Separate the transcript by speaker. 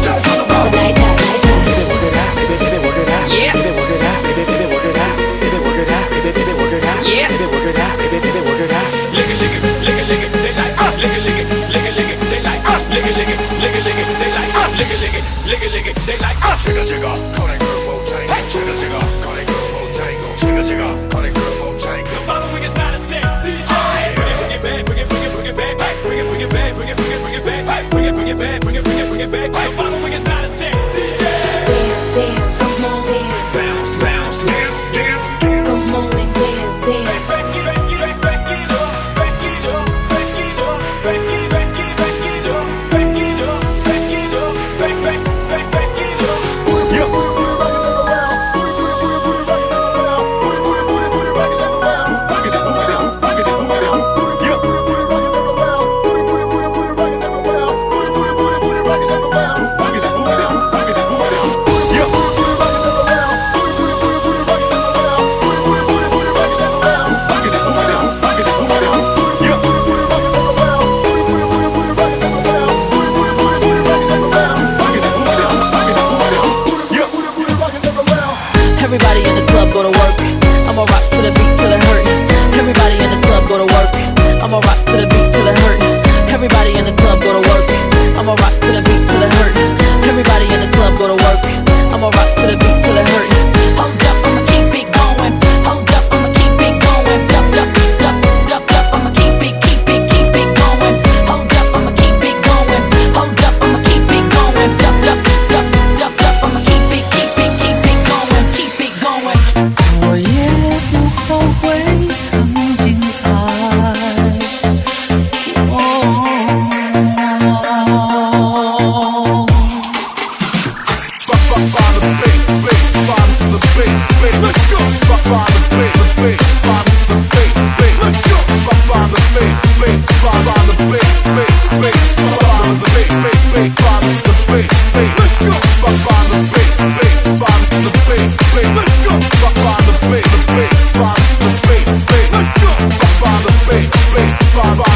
Speaker 1: Everybody in the club go to work. I'ma rock to the beat till it hurt. Everybody in the club go to work. I'ma rock to the beat till it hurt. Everybody in the club go to work. I'ma rock to the beat till it hurt. Everybody in the club go to work. I'ma rock to the beat till it hurt. Hold up, I'ma keep it going. Hold up, I'ma keep it going. Dup, dup, dup, dup, dup. I'ma keep it going. Hold up, I'ma keep it going. Hold up, I'ma keep it going. Dup, dup, dup, dup, dup. I'ma keep it going. Keep it going.
Speaker 2: 我也不后悔曾经爱。Let's go.